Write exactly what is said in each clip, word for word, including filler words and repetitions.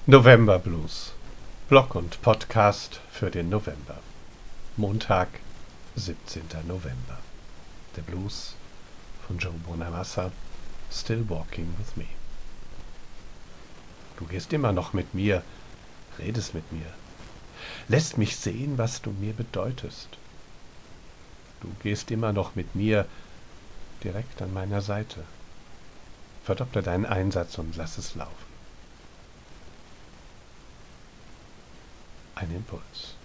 November Blues. Blog und Podcast für den November. Montag, siebzehnter November. Der Blues von Joe Bonamassa. Still walking with me. Du gehst immer noch mit mir, redest mit mir, lässt mich sehen, was du mir bedeutest. Du gehst immer noch mit mir direkt an meiner Seite. Verdopple deinen Einsatz und lass es laufen. Ein Impuls.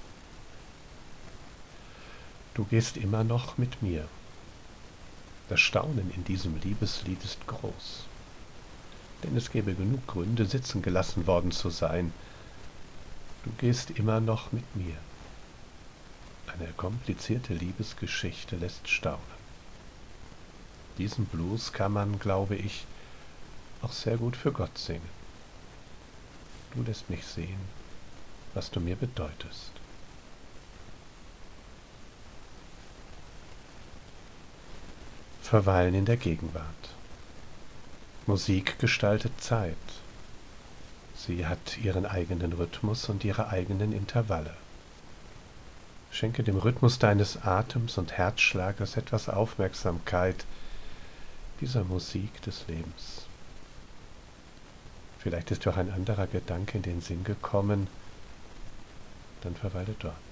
Du gehst immer noch mit mir. Das Staunen in diesem Liebeslied ist groß. Denn es gäbe genug Gründe, sitzen gelassen worden zu sein. Du gehst immer noch mit mir. Eine komplizierte Liebesgeschichte lässt staunen. Diesen Blues kann man, glaube ich, auch sehr gut für Gott singen. Du lässt mich sehen, was du mir bedeutest. Verweilen in der Gegenwart. Musik gestaltet Zeit. Sie hat ihren eigenen Rhythmus und ihre eigenen Intervalle. Schenke dem Rhythmus deines Atems und Herzschlages etwas Aufmerksamkeit, dieser Musik des Lebens. Vielleicht ist dir auch ein anderer Gedanke in den Sinn gekommen, dann verweile dort.